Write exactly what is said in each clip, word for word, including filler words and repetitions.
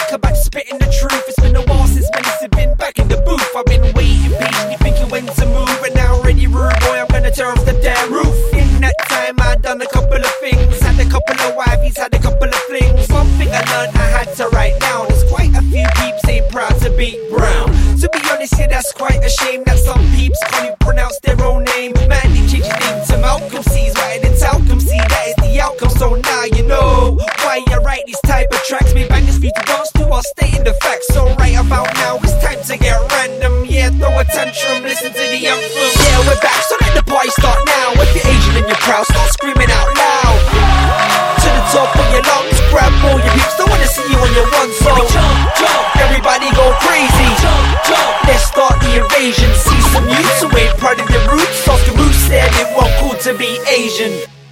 back, I'm back spitting the truth. It's been a while since Menace have been back in the booth. I've been waiting patiently, thinking when to move, and now already rude boy, I'm gonna tear off the damn roof. In that time I done a couple of things, had a couple of wifeys, had a couple of flings. One thing I learned I had to write down, there's quite a few peeps ain't proud to be brown. To be honest, yeah, that's quite a shame that some peeps can't even pronounce their own name. Man, they change his name to Malcolm, C's right in Talcum, see that is the outcome. So now you know why I write these type of tracks. Me bangers for you to dance to while stating the facts. So right about now, it's time to get random. Yeah, throw a tantrum, listen to the anthem. Yeah, we're back, so let the party start now. If you're Asian and you're proud, start screaming out loud. To the top of your lungs, grab all your peeps. Don't wanna see you on your one, so jump, jump, everybody go crazy. Jump, jump, let's start the invasion. See some youths who ain't proud of their roots. Oscar Bruce said it wasn't cool to be Asian.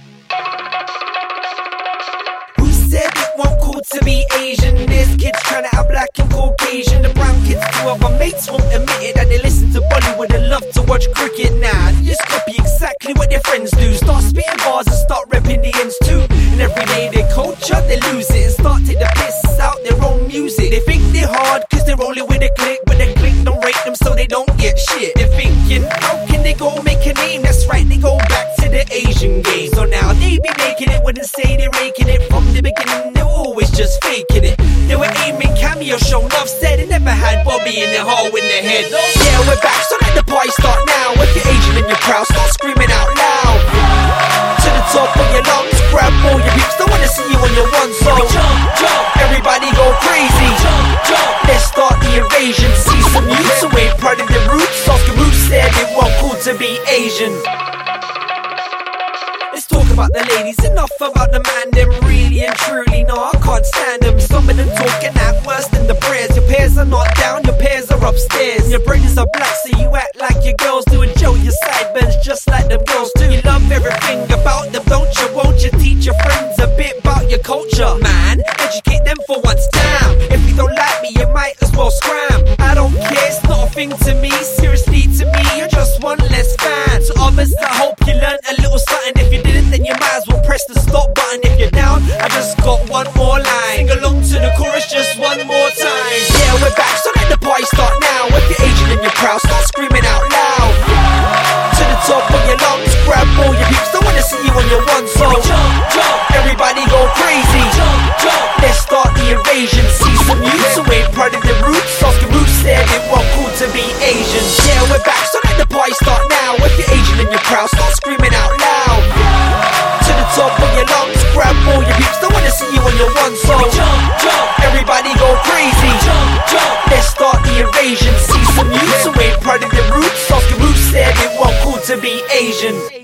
Who said it wasn't cool to be Asian? There's kids trying to out black and Caucasian. The brown kids, two of our mates won't admit it, that they listen to Bollywood and love to watch cricket. Now they just copy exactly what their friends do. Start spitting bars and start repping the ends too. And every day their culture, they lose it and start take the piss out their own music. They think they're hard cause they're rolling with a click, but their click don't rate them so they don't get shit. They're thinking, how can they go make a name? That's right, they go back to the Asian game. So now they be making it when they say they're raking it. From the beginning they're always just faking it. They were aiming cameo show, enough said they never had Bobby in the hole in their head. Yeah, we're back, so let the party start now. If you're Asian and you're proud, start screaming out loud. To the top of your lungs, grab all your peeps. Don't wanna see you on your one, so jump, jump, everybody go crazy. Jump, jump, let's start the invasion. See some youths who ain't proud of their roots. Oscar Bruce said it wasn't cool to be Asian. Let's talk about the ladies, enough about the man. Them really and truly, no, I can't stand them. Some of them talking out worse than the prayers. Your peers are not down, your peers are upstairs. Your brothers are black, so you act like your girls do. And Joe, your sideburns just like them girls do. You love everything about them, don't you? Won't you teach your friends a bit about your culture? Man, educate them for once, damn. If you don't like me, you might as well scram. I don't care, it's not a thing to me. Seriously, to me, you're just one less fan. To others, I hope you learned a little something. If you didn't, then you might as well press the stop button. If you're down, I just got one more line. Sing along to the chorus just one more time. Yeah, we're back, so let the party start now. If you're Asian and you're proud, start screaming out loud. To the top of your lungs, grab all your peeps. Don't wanna see you on your one, so jump, jump, everybody go crazy. Jump, jump, let's start the invasion. See some youths who ain't proud of their roots. Oscar Bruce said it wasn't cool to be Asian. Yeah, we're back, so let the party start now. If you're Asian and you're proud, start screaming out loud. To the top of your lungs, grab all your peeps. Don't wanna see you on your one, so jump, jump, everybody go crazy. Jump, jump, let's start the invasion. See some youths who ain't proud of their roots. Oscar Bruce said it wasn't cool to be Asian.